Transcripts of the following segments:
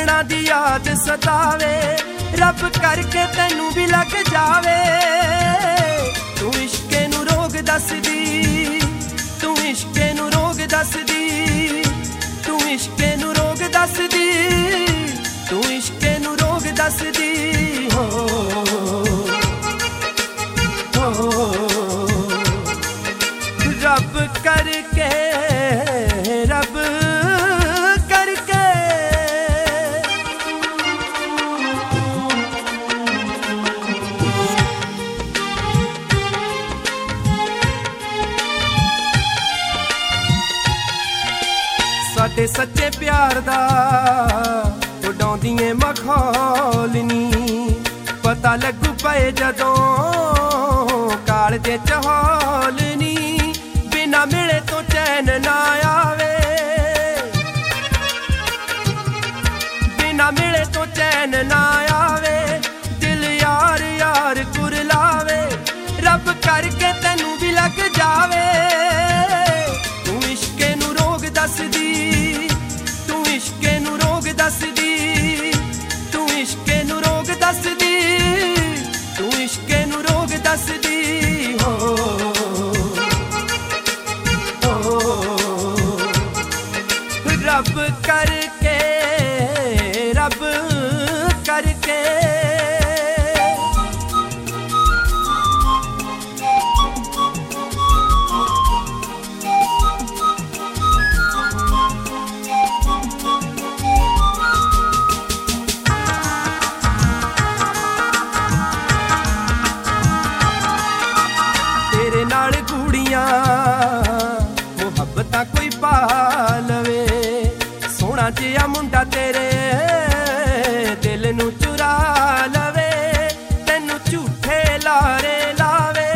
बचपना दी याद सतावे, रब करके तैनू भी लग जावे। तू इश्के नू रोग दस दी, तू इश्के नू रोग दस दी, तू इश्के नू रोग दस दी, तू इश्के नू रोग दस दी। हो रब करके, रब करके साडे सच्चे प्यार दा उडाउंदियां मखौल नी, पता लगू पे जदों कालजे च हौल नी। बिना मिले तो चैन ना आवे, बिना मिले तो चैन ना आवे, दिल यार यार कुरलावे। रब करके तैनू भी लग जावे। तू इश्के नू रोग दस दी, तू इश्के नू रोग दस दी, तू इश्के नू रोग दस दी, तू इश्के नू रोग दस दी। हो रब करके, रब करके तेरे नाल कुड़ियां मुहब्बतां कोई पा लवे, सोहना जिहा मुंडा तेरे दिल नू चुरा लवे। तैनू झूठे लारे लावे,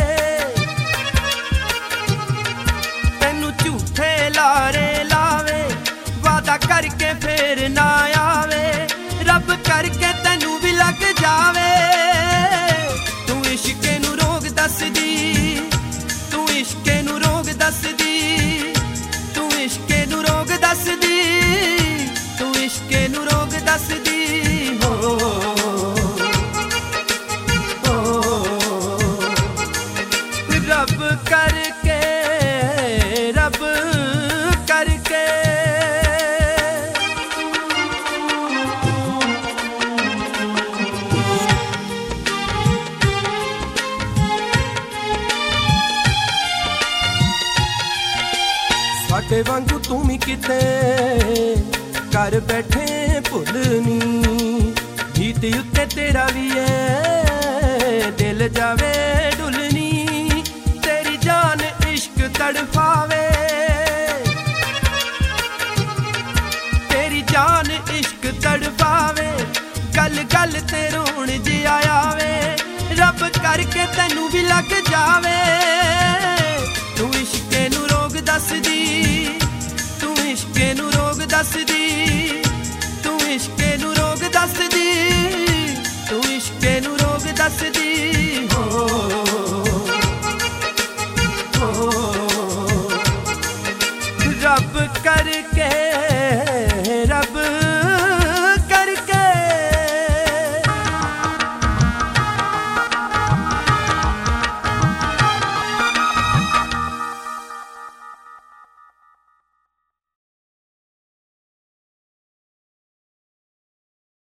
तैनू झूठे लारे लावे, वादा करके फिर ना आवे। रब करके तैनू भी लग जावे। तू इश्के नू रोग दस दी, तू इश्के नू रोग दस दी, तू इश्के नू रोग दस दी, तू इश्के नू रोग दस दी। हो रब करके, रब करके साडे वांगू तू भी किते कर बैठे भुलनी, गीत उत्ते तेरा भी है दिल जावे डुलनी। तेरी जान इश्क तड़फावे, तेरी जान इश्क तड़फावे, गल गल ते रोण जिहा आवे। रब करके तैनू भी लग जावे। तू इश्के नू रोग दस दी, तू इश्के नू रोग दस दी, तू इश्के नू रोग दस दी, तू इश्के नू रोग दस दी। हो